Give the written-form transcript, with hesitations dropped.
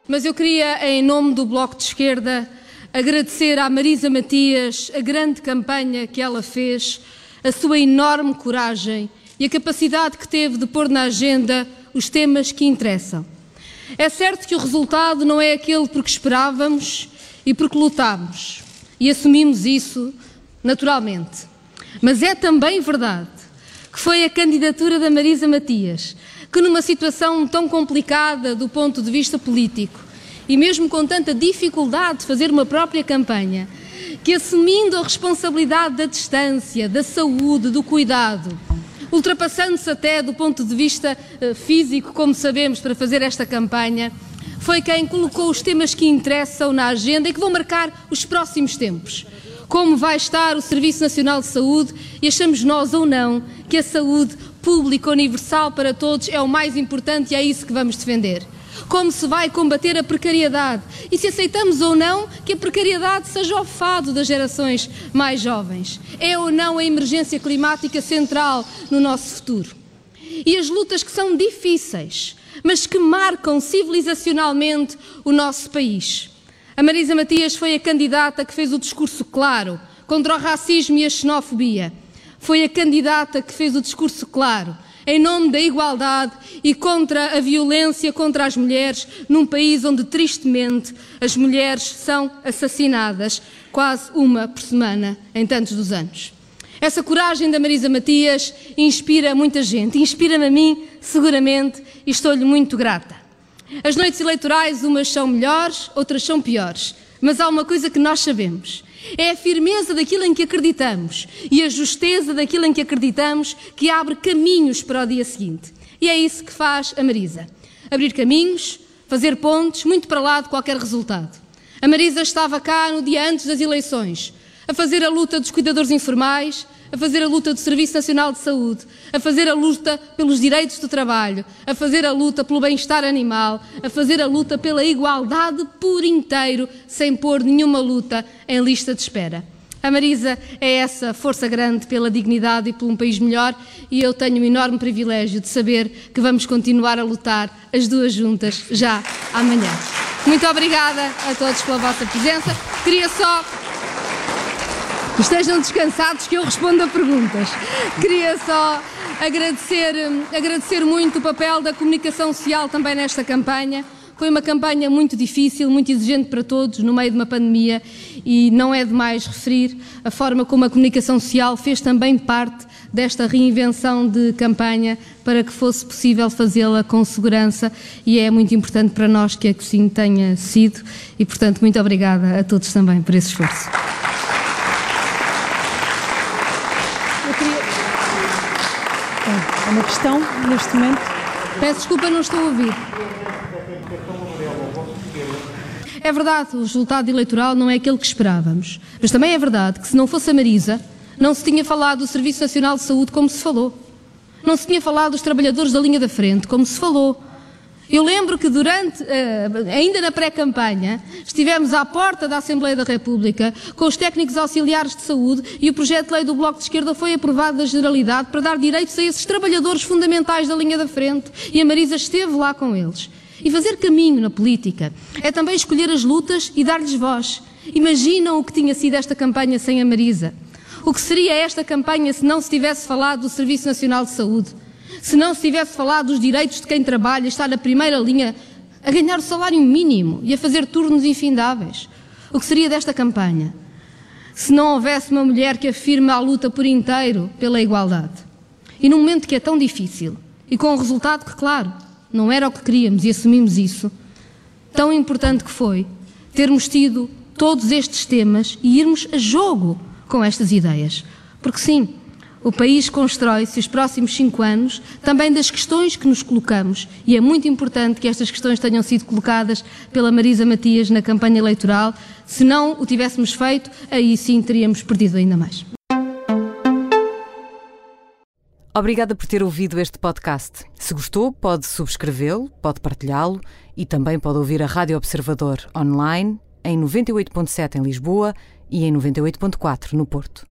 mas eu queria, em nome do Bloco de Esquerda, agradecer à Marisa Matias a grande campanha que ela fez, a sua enorme coragem e a capacidade que teve de pôr na agenda os temas que interessam. É certo que o resultado não é aquele por que esperávamos e por que lutámos, e assumimos isso naturalmente. Mas é também verdade que foi a candidatura da Marisa Matias que, numa situação tão complicada do ponto de vista político e mesmo com tanta dificuldade de fazer uma própria campanha, que assumindo a responsabilidade da distância, da saúde, do cuidado, ultrapassando-se até do ponto de vista físico, como sabemos, para fazer esta campanha, foi quem colocou os temas que interessam na agenda e que vão marcar os próximos tempos. Como vai estar o Serviço Nacional de Saúde e achamos nós ou não que a saúde pública universal para todos é o mais importante e é isso que vamos defender. Como se vai combater a precariedade e se aceitamos ou não que a precariedade seja o fado das gerações mais jovens. É ou não a emergência climática central no nosso futuro. E as lutas que são difíceis, mas que marcam civilizacionalmente o nosso país. A Marisa Matias foi a candidata que fez o discurso claro contra o racismo e a xenofobia. Foi a candidata que fez o discurso claro em nome da igualdade e contra a violência contra as mulheres num país onde, tristemente, as mulheres são assassinadas quase uma por semana em tantos dos anos. Essa coragem da Marisa Matias inspira muita gente, inspira-me a mim, seguramente, e estou-lhe muito grata. As noites eleitorais, umas são melhores, outras são piores, mas há uma coisa que nós sabemos. É a firmeza daquilo em que acreditamos e a justeza daquilo em que acreditamos que abre caminhos para o dia seguinte. E é isso que faz a Marisa. Abrir caminhos, fazer pontes, muito para lá de qualquer resultado. A Marisa estava cá no dia antes das eleições, a fazer a luta dos cuidadores informais, a fazer a luta do Serviço Nacional de Saúde, a fazer a luta pelos direitos do trabalho, a fazer a luta pelo bem-estar animal, a fazer a luta pela igualdade por inteiro, sem pôr nenhuma luta em lista de espera. A Marisa é essa força grande pela dignidade e por um país melhor e eu tenho o enorme privilégio de saber que vamos continuar a lutar as duas juntas já amanhã. Muito obrigada a todos pela vossa presença. Queria só... Estejam descansados que eu respondo a perguntas. Queria só agradecer muito o papel da comunicação social também nesta campanha. Foi uma campanha muito difícil, muito exigente para todos, no meio de uma pandemia, e não é demais referir a forma como a comunicação social fez também parte desta reinvenção de campanha para que fosse possível fazê-la com segurança, e é muito importante para nós que assim tenha sido, e portanto muito obrigada a todos também por esse esforço. É uma questão, neste momento. Peço desculpa, não estou a ouvir. É verdade, o resultado eleitoral não é aquele que esperávamos. Mas também é verdade que se não fosse a Marisa, não se tinha falado do Serviço Nacional de Saúde como se falou. Não se tinha falado dos trabalhadores da linha da frente como se falou. Eu lembro que ainda na pré-campanha, estivemos à porta da Assembleia da República com os técnicos auxiliares de saúde e o projeto de lei do Bloco de Esquerda foi aprovado da Generalidade para dar direitos a esses trabalhadores fundamentais da linha da frente e a Marisa esteve lá com eles. E fazer caminho na política é também escolher as lutas e dar-lhes voz. Imaginam o que tinha sido esta campanha sem a Marisa? O que seria esta campanha se não se tivesse falado do Serviço Nacional de Saúde? Se não se tivesse falado dos direitos de quem trabalha e está na primeira linha a ganhar o salário mínimo e a fazer turnos infindáveis? O que seria desta campanha se não houvesse uma mulher que afirme a luta por inteiro pela igualdade? E num momento que é tão difícil e com um resultado que, claro, não era o que queríamos e assumimos isso, tão importante que foi termos tido todos estes temas e irmos a jogo com estas ideias. Porque sim, o país constrói-se os próximos 5 anos também das questões que nos colocamos e é muito importante que estas questões tenham sido colocadas pela Marisa Matias na campanha eleitoral. Se não o tivéssemos feito, aí sim teríamos perdido ainda mais. Obrigada por ter ouvido este podcast. Se gostou, pode subscrevê-lo, pode partilhá-lo e também pode ouvir a Rádio Observador online em 98.7 em Lisboa e em 98.4 no Porto.